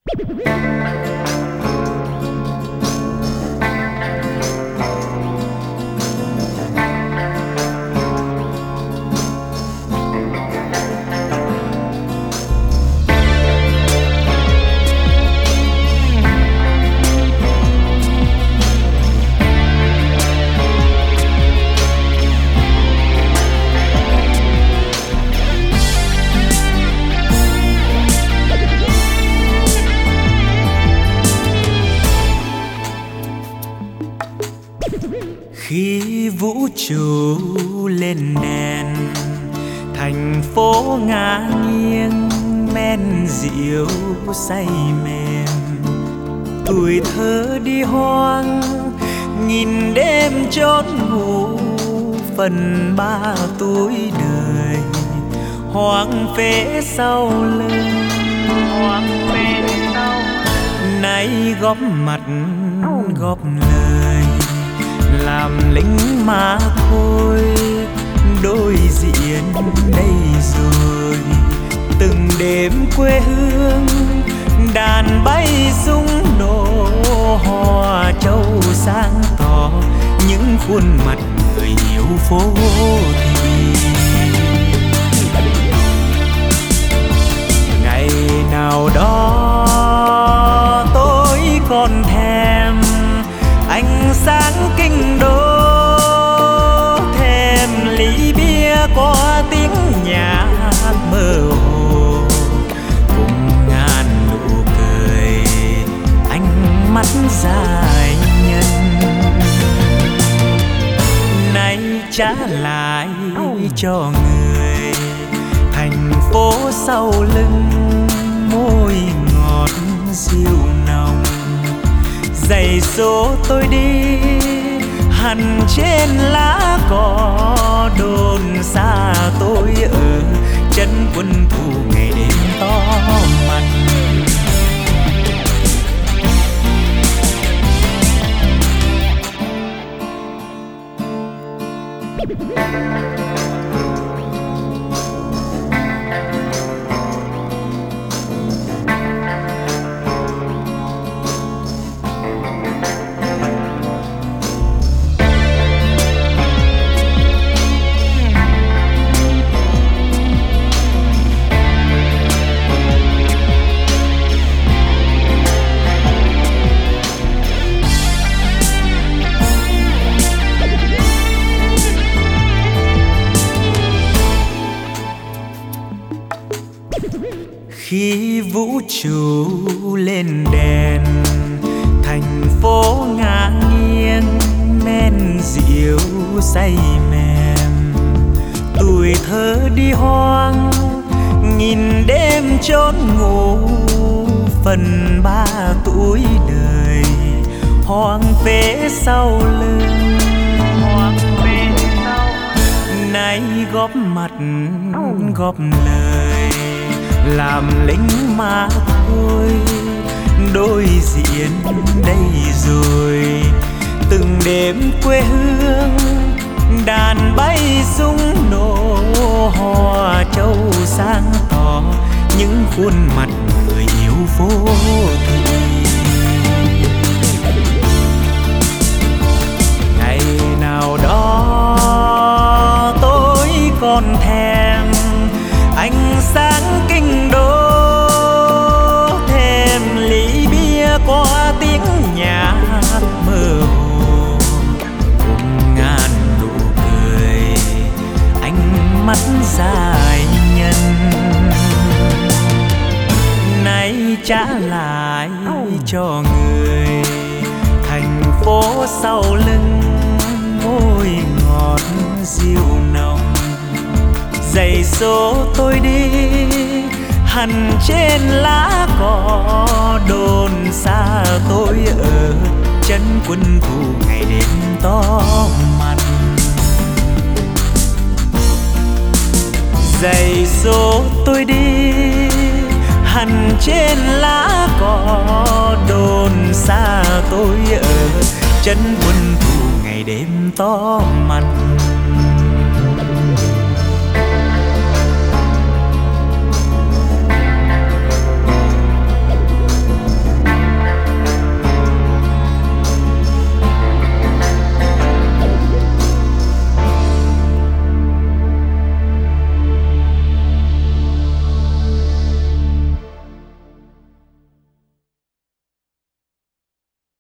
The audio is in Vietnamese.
Khi vũ trụ lên đèn, thành phố ngả nghiêng men rượu say mềm. Tuổi thơ đi hoang, nghìn đêm chót ngủ, phần ba tuổi đời hoang phế sau lưng. Nay góp mặt góp lời, làm lính mà thôi, đối diện đây rồi. Từng đêm quê hương đàn bay rung nổ, hò châu sáng tỏ những khuôn mặt người yêu phố thị. Ngày nào đó tôi còn thèm ánh sáng kinh đô, thèm ly bia có tiếng nhạc mơ hồ, cùng ngàn nụ cười ánh mắt dài nhân. Nay trả lại cho người thành phố sau lưng, môi ngọt dịu nồng. Giày số tôi đi hằn trên lá cỏ, đồn xa tôi ở chân quân thù ngày đêm to mặt. Khi vũ trụ lên đèn, thành phố ngả nghiêng men rượu say mềm. Tuổi thơ đi hoang, nghìn đêm chốn ngủ, phần ba tuổi đời hoang phế sau lưng. Nay góp mặt góp lời, làm lính mà thôi, đối diện đây rồi. Từng đêm quê hương đàn bay rung nổ, hò châu sáng tỏ những khuôn mặt người yêu phố thị. Ngày nào đó tôi còn thèm ánh sáng kinh đô, thèm ly bia có tiếng nhạc mơ hồ, cùng ngàn nụ cười ánh mắt dài nhân. Nay trả lại cho người thành phố sau lưng, môi ngọt dịu nồng. Giày số tôi đi hằn trên lá cỏ, đồn xa tôi ở chân quân thù ngày đêm to mặt. Giày số tôi đi hằn trên lá cỏ, đồn xa tôi ở chân quân thù ngày đêm to mặt.